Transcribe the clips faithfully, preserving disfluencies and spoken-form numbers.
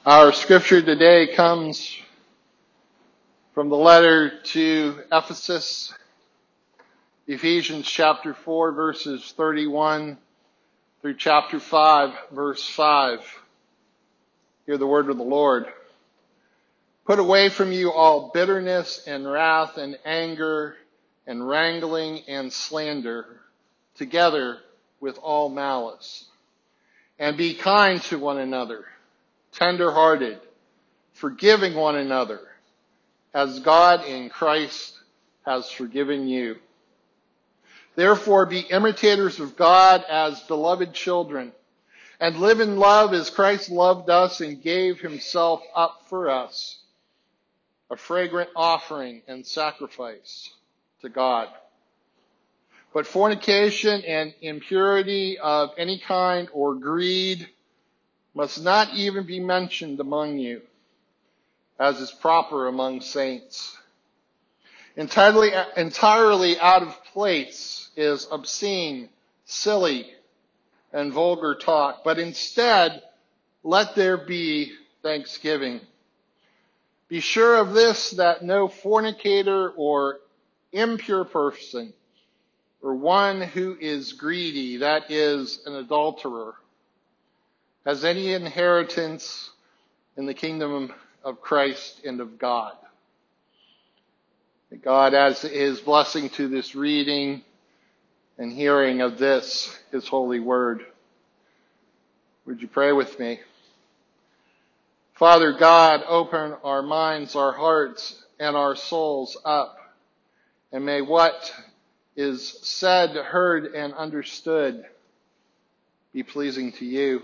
Our scripture today comes from the letter to Ephesus, Ephesians chapter four, verses thirty-one through chapter five, verse five. Hear the word of the Lord. Put away from you all bitterness and wrath and anger and wrangling and slander, together with all malice. And be kind to one another, tender-hearted, forgiving one another, as God in Christ has forgiven you. Therefore, be imitators of God as beloved children, and live in love as Christ loved us and gave himself up for us, a fragrant offering and sacrifice to God. But fornication and impurity of any kind or greed must not even be mentioned among you, as is proper among saints. Entirely, entirely out of place is obscene, silly, and vulgar talk, but instead, let there be thanksgiving. Be sure of this, that no fornicator or impure person, or one who is greedy, that is, an adulterer, has any inheritance in the kingdom of Christ and of God. May God adds his blessing to this reading and hearing of this, his holy word. Would you pray with me? Father God, open our minds, our hearts, and our souls up, and may what is said, heard, and understood be pleasing to you.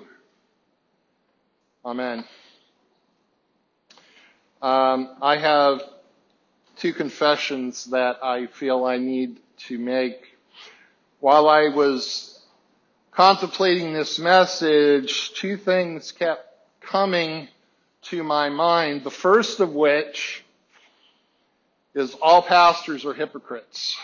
Amen. Um, I have two confessions that I feel I need to make. While I was contemplating this message, two things kept coming to my mind. The first of which is all pastors are hypocrites.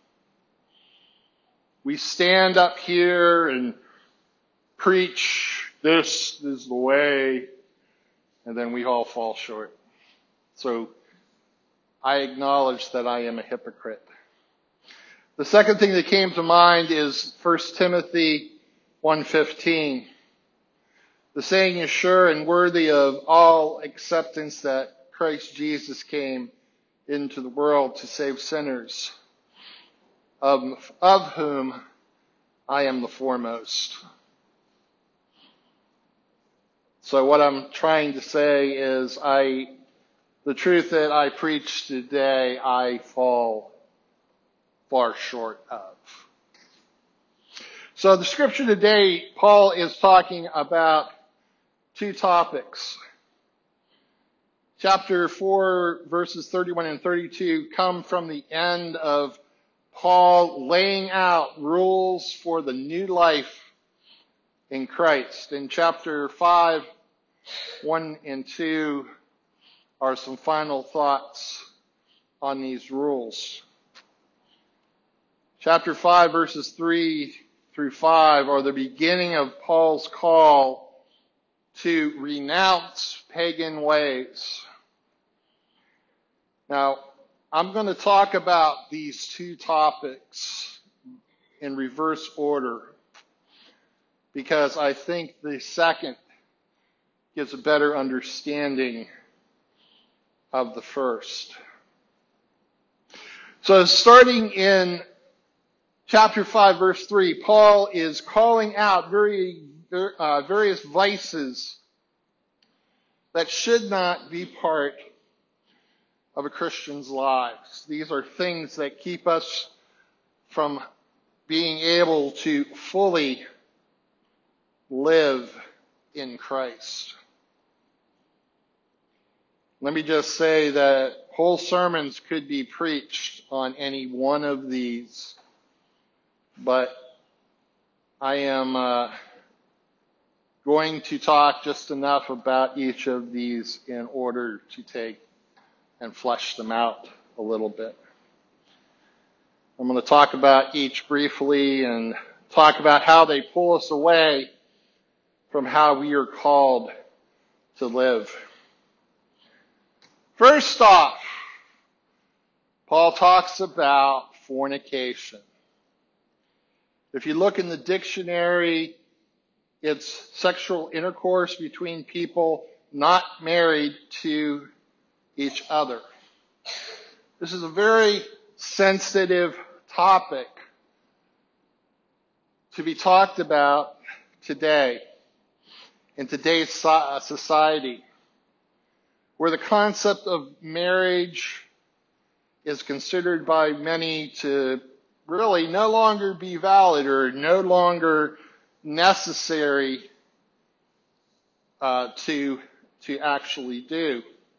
We stand up here and preach, this is the way, and then we all fall short. So I acknowledge that I am a hypocrite. The second thing that came to mind is First Timothy one fifteen. The saying is sure and worthy of all acceptance that Christ Jesus came into the world to save sinners, of, of whom I am the foremost. So what I'm trying to say is I, the truth that I preach today, I fall far short of. So the scripture today, Paul is talking about two topics. Chapter four, verses thirty-one and thirty-two come from the end of Paul laying out rules for the new life in Christ. In chapter five, one and two are some final thoughts on these rules. Chapter five, verses three through five are the beginning of Paul's call to renounce pagan ways. Now, I'm going to talk about these two topics in reverse order because I think the second gives a better understanding of the first. So starting in chapter five, verse three, Paul is calling out very, uh, various vices that should not be part of a Christian's lives. These are things that keep us from being able to fully live in Christ. Let me just say that whole sermons could be preached on any one of these, but I am uh, going to talk just enough about each of these in order to take and flesh them out a little bit. I'm going to talk about each briefly and talk about how they pull us away from how we are called to live. First off, Paul talks about fornication. If you look in the dictionary, it's sexual intercourse between people not married to each other. This is a very sensitive topic to be talked about today, in today's society, where the concept of marriage is considered by many to really no longer be valid or no longer necessary uh, to, to actually do.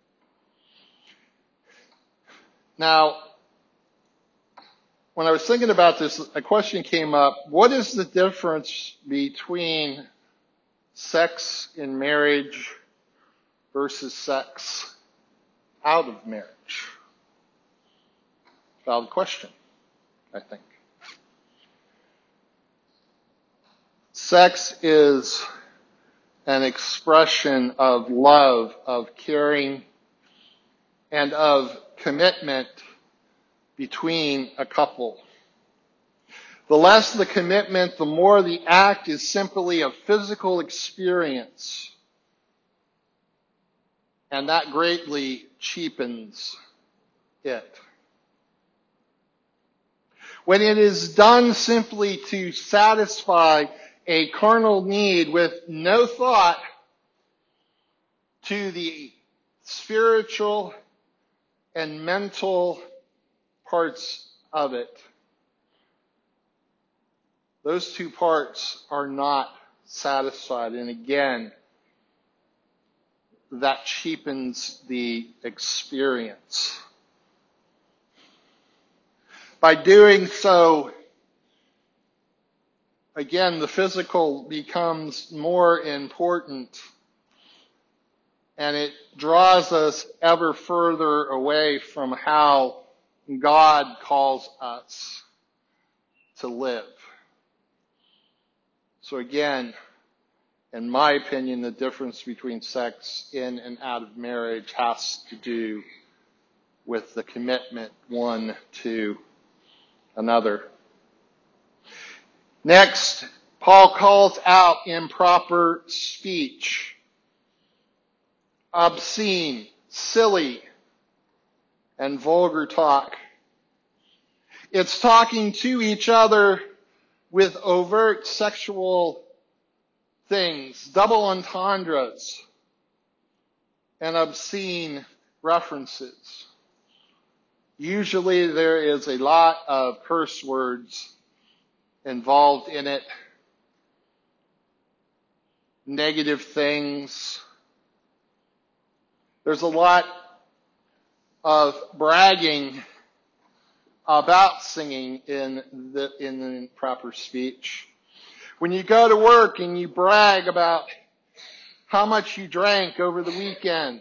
Now, when I was thinking about this, a question came up: what is the difference between sex in marriage versus sex out of marriage? Valid question, I think. Sex is an expression of love, of caring, and of commitment between a couple. The less the commitment, the more the act is simply a physical experience. And that greatly cheapens it. When it is done simply to satisfy a carnal need with no thought to the spiritual and mental parts of it, those two parts are not satisfied. And again, that cheapens the experience. By doing so, again, the physical becomes more important, and it draws us ever further away from how God calls us to live. So again, in my opinion, the difference between sex in and out of marriage has to do with the commitment one to another. Next, Paul calls out improper speech. Obscene, silly, and vulgar talk. It's talking to each other with overt sexual things, double entendres, and obscene references. Usually there is a lot of curse words involved in it, negative things. There's a lot of bragging about singing in the in the proper speech. When you go to work and you brag about how much you drank over the weekend,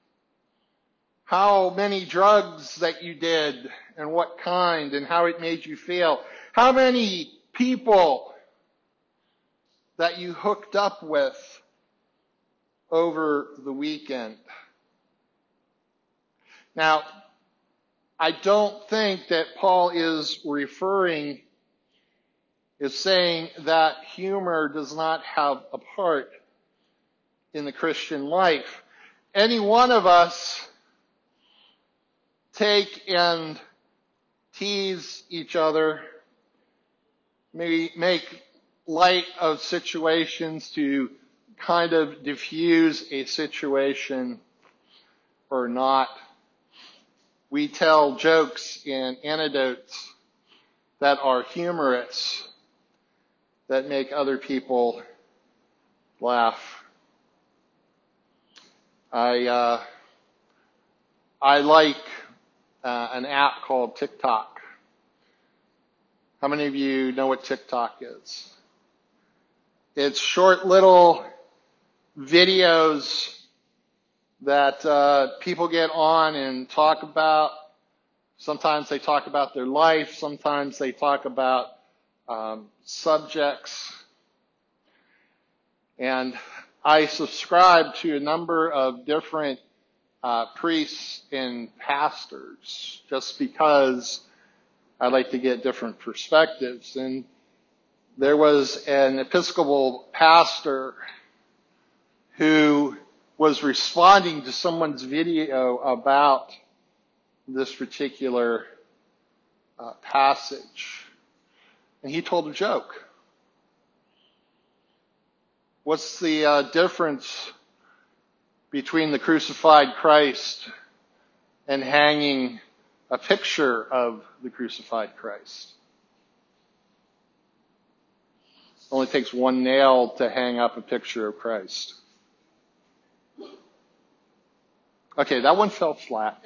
how many drugs that you did and what kind and how it made you feel, how many people that you hooked up with over the weekend. Now, I don't think that Paul is referring, is saying that humor does not have a part in the Christian life. Any one of us take and tease each other, maybe make light of situations to kind of diffuse a situation or not. We tell jokes and anecdotes that are humorous, that make other people laugh. I uh, I like uh, an app called TikTok. How many of you know what TikTok is? It's short little videos that uh, people get on and talk about. Sometimes they talk about their life. Sometimes they talk about um, subjects. And I subscribe to a number of different uh, priests and pastors just because I like to get different perspectives. And there was an Episcopal pastor who was responding to someone's video about this particular uh, passage. And he told a joke. What's the uh, difference between the crucified Christ and hanging a picture of the crucified Christ? It only takes one nail to hang up a picture of Christ. Okay, that one fell flat.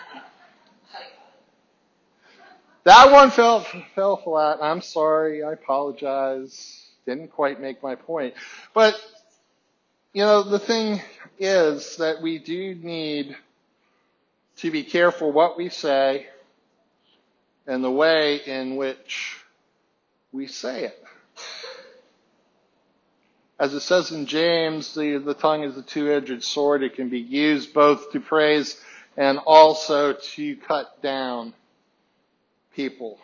That one fell fell flat. I'm sorry. I apologize. Didn't quite make my point. But, you know, the thing is that we do need to be careful what we say and the way in which we say it. As it says in James, the, the tongue is a two-edged sword. It can be used both to praise and also to cut down people.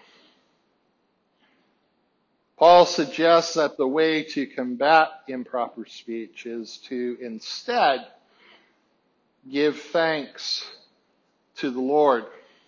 Paul suggests that the way to combat improper speech is to instead give thanks to the Lord.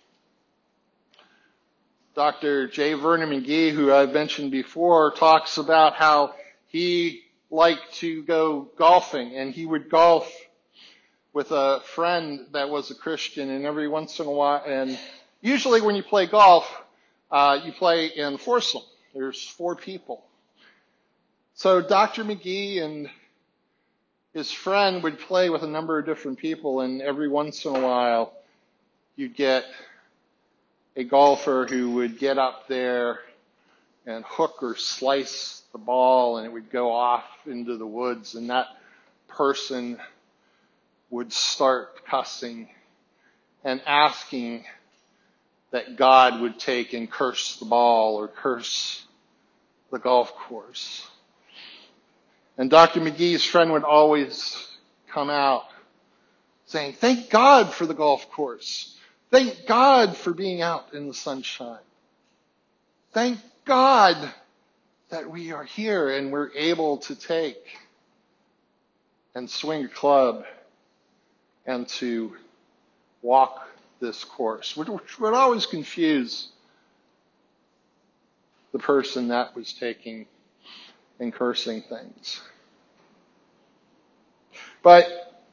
Doctor J. Vernon McGee, who I've mentioned before, talks about how he liked to go golfing, and he would golf with a friend that was a Christian, and every once in a while, and usually when you play golf, uh, you play in foursome. There's four people. So Doctor McGee and his friend would play with a number of different people, and every once in a while, you'd get a golfer who would get up there and hook or slice the ball, and it would go off into the woods, and that person would start cussing and asking that God would take and curse the ball or curse the golf course. And Doctor McGee's friend would always come out saying, "Thank God for the golf course. Thank God for being out in the sunshine. Thank God that we are here and we're able to take and swing a club and to walk this course," which would always confuse the person that was taking and cursing things. But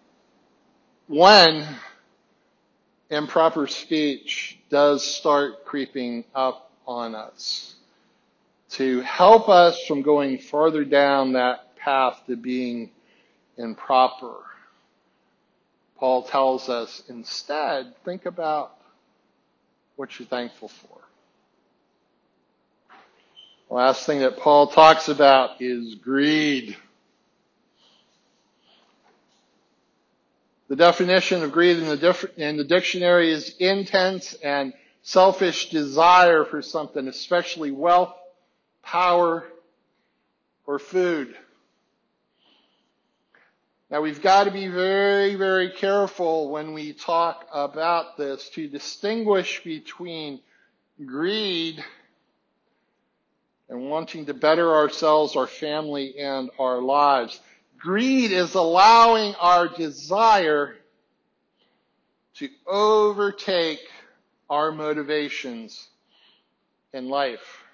when improper speech does start creeping up on us, to help us from going farther down that path to being improper, Paul tells us instead, think about what you're thankful for. The last thing that Paul talks about is greed. The definition of greed in the, diff- in the dictionary is intense and selfish desire for something, especially wealth, power, or food. Now, we've got to be very, very careful when we talk about this to distinguish between greed and wanting to better ourselves, our family, and our lives. Greed is allowing our desire to overtake our motivations in life.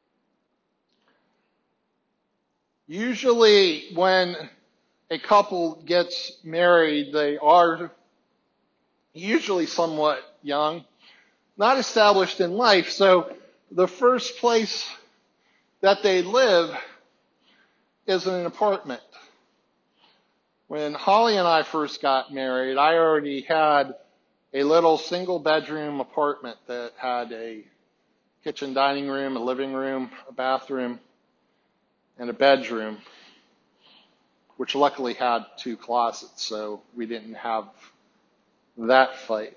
Usually when a couple gets married, they are usually somewhat young, not established in life, so the first place that they live is in an apartment. When Holly and I first got married, I already had a little single bedroom apartment that had a kitchen dining room, a living room, a bathroom, and a bedroom, which luckily had two closets, so we didn't have that fight.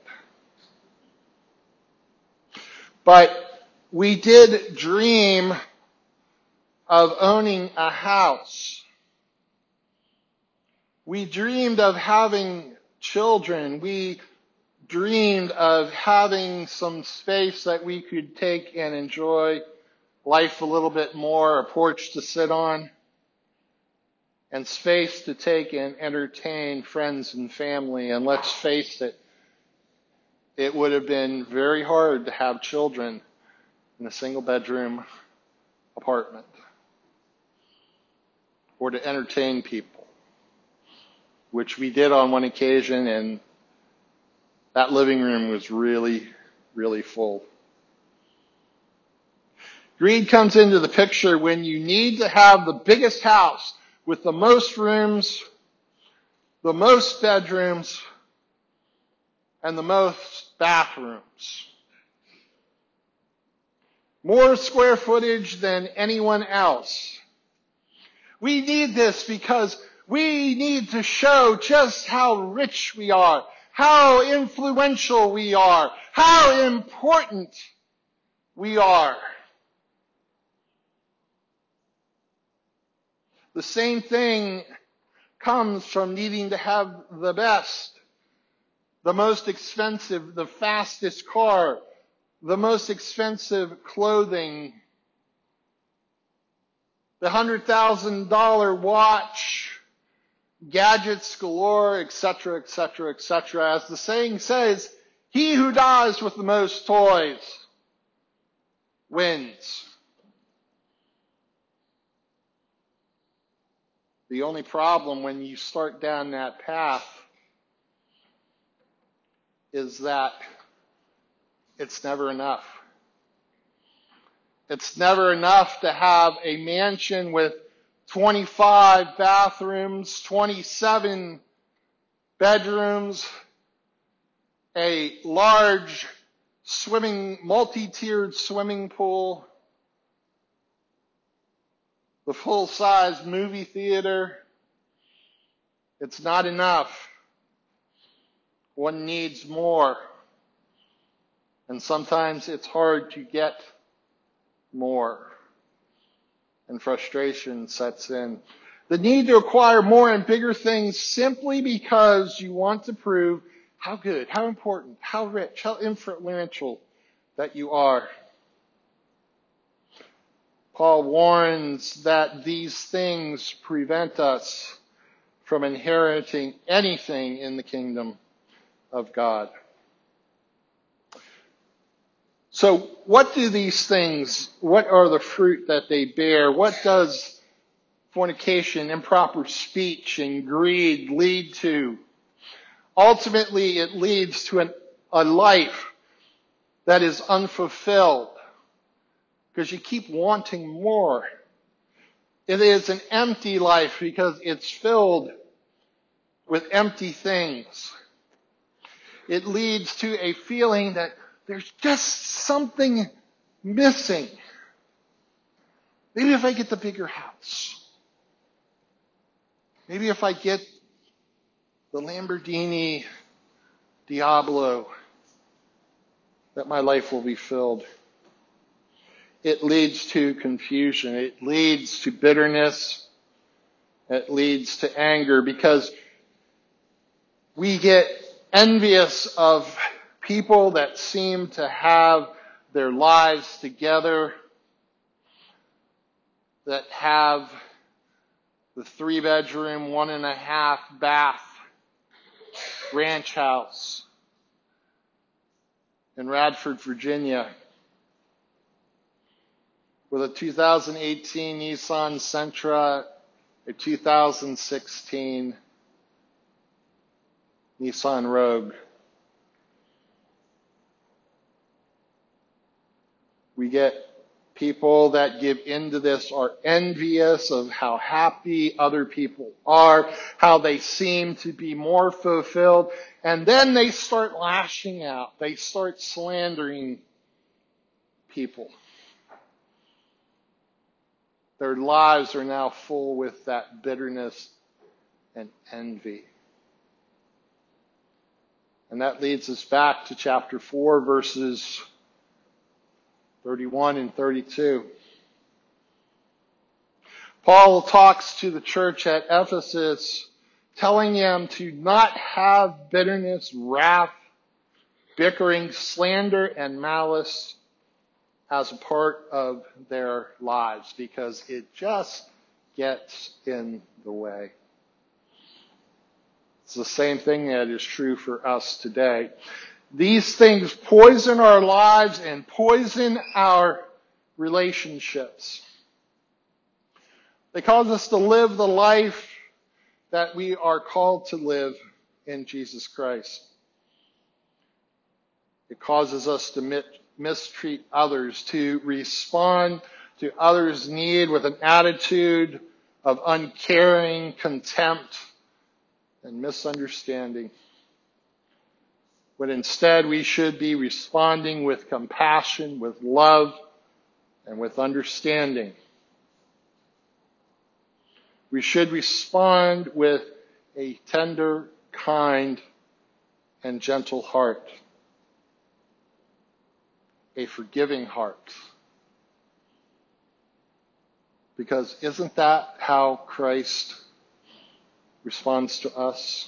But we did dream of owning a house. We dreamed of having children. We dreamed of having some space that we could take and enjoy life a little bit more, a porch to sit on, and space to take and entertain friends and family. And let's face it, it would have been very hard to have children in a single bedroom apartment or to entertain people, which we did on one occasion, and that living room was really, really full. Greed comes into the picture when you need to have the biggest house with the most rooms, the most bedrooms, and the most bathrooms. More square footage than anyone else. We need this because we need to show just how rich we are, how influential we are, how important we are. The same thing comes from needing to have the best, the most expensive, the fastest car, the most expensive clothing, the one hundred thousand dollars watch, gadgets galore, et cetera, et cetera, et cetera. As the saying says, he who dies with the most toys wins. The only problem when you start down that path is that it's never enough. It's never enough to have a mansion with twenty-five bathrooms, twenty-seven bedrooms, a large swimming, multi-tiered swimming pool, the full-size movie theater. It's not enough. One needs more. And sometimes it's hard to get more. And frustration sets in. The need to acquire more and bigger things simply because you want to prove how good, how important, how rich, how influential that you are. Paul warns that these things prevent us from inheriting anything in the kingdom of God. So what do these things, what are the fruit that they bear? What does fornication, improper speech, and greed lead to? Ultimately, it leads to an, a life that is unfulfilled because you keep wanting more. It is an empty life because it's filled with empty things. It leads to a feeling that there's just something missing. Maybe if I get the bigger house. Maybe if I get the Lamborghini Diablo, that my life will be filled. It leads to confusion. It leads to bitterness. It leads to anger because we get envious of people that seem to have their lives together, that have the three bedroom, one and a half bath ranch house in Radford, Virginia, with a two thousand eighteen Nissan Sentra, a two thousand sixteen Nissan Rogue. We get people that give into this are envious of how happy other people are, how they seem to be more fulfilled, and then they start lashing out. They start slandering people. Their lives are now full with that bitterness and envy. And that leads us back to chapter four, verses thirty-one and thirty-two. Paul talks to the church at Ephesus telling them to not have bitterness, wrath, bickering, slander, and malice as a part of their lives, because it just gets in the way. It's the same thing that is true for us today. These things poison our lives and poison our relationships. They cause us to live the life that we are called to live in Jesus Christ. It causes us to mistreat others, to respond to others' need with an attitude of uncaring, contempt, and misunderstanding, when instead we should be responding with compassion, with love, and with understanding. We should respond with a tender, kind, and gentle heart, a forgiving heart. Because isn't that how Christ responds to us?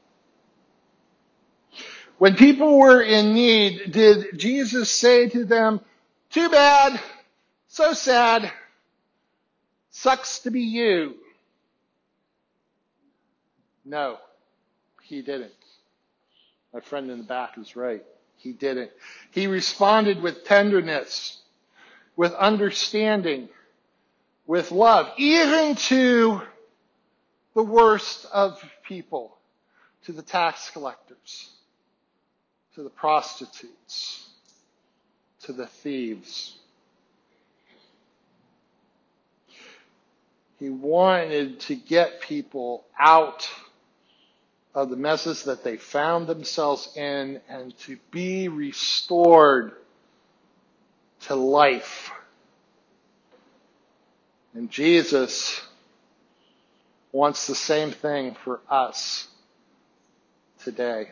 When people were in need, did Jesus say to them, "Too bad, so sad, sucks to be you"? No, he didn't. My friend in the back is right. He didn't. He responded with tenderness, with understanding, with love, even to the worst of people, to the tax collectors, to the prostitutes, to the thieves. He wanted to get people out of the messes that they found themselves in and to be restored to life. And Jesus wants the same thing for us today.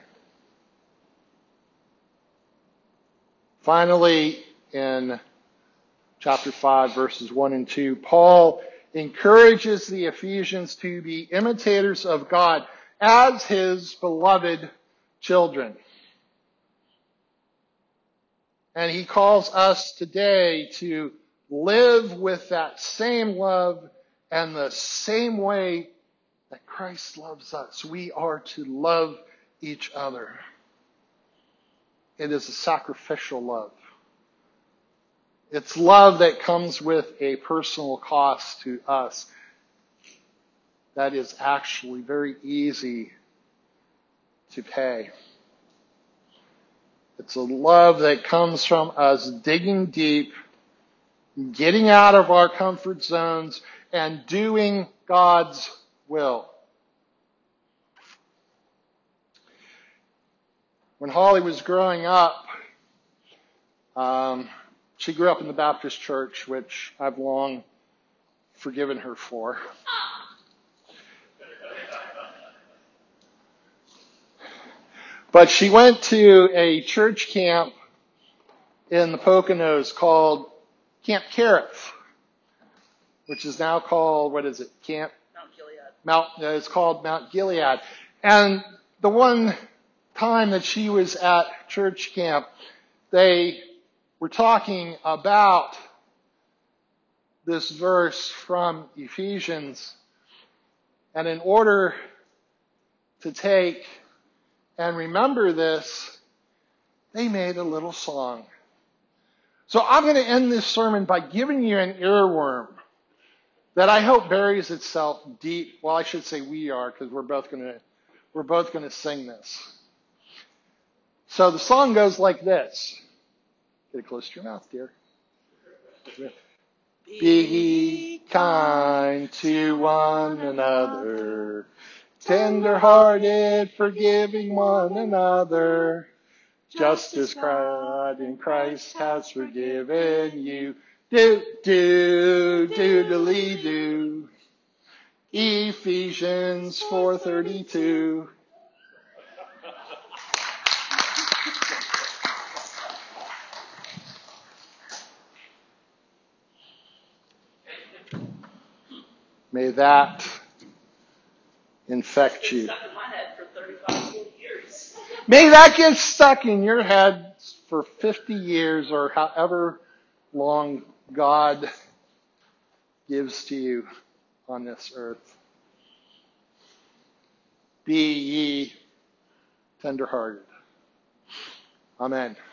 Finally, in chapter five, verses one and two, Paul encourages the Ephesians to be imitators of God as his beloved children. And he calls us today to live with that same love and the same way that Christ loves us. We are to love each other. It is a sacrificial love. It's love that comes with a personal cost to us that is actually very easy to pay. It's a love that comes from us digging deep, getting out of our comfort zones, and doing God's will. When Holly was growing up, um, she grew up in the Baptist church, which I've long forgiven her for. But she went to a church camp in the Poconos called Camp Carroth, which is now called, what is it, Camp? Mount Gilead. Mount, uh, it's called Mount Gilead. And the one time that she was at church camp, they were talking about this verse from Ephesians. And in order to take and remember this, they made a little song. So I'm going to end this sermon by giving you an earworm that I hope buries itself deep. Well, I should say we are, because we're both going to we're both going to sing this. So the song goes like this. Get it close to your mouth, dear. Be kind to one another, tender-hearted, forgiving one another, just as God in Christ has forgiven you. Do, do, doodly do. Ephesians four thirty-two. May that infect you. Stuck in my head for thirty-five, forty years. May that get stuck in your head for fifty years or however long God gives to you on this earth. Be ye tenderhearted. Amen.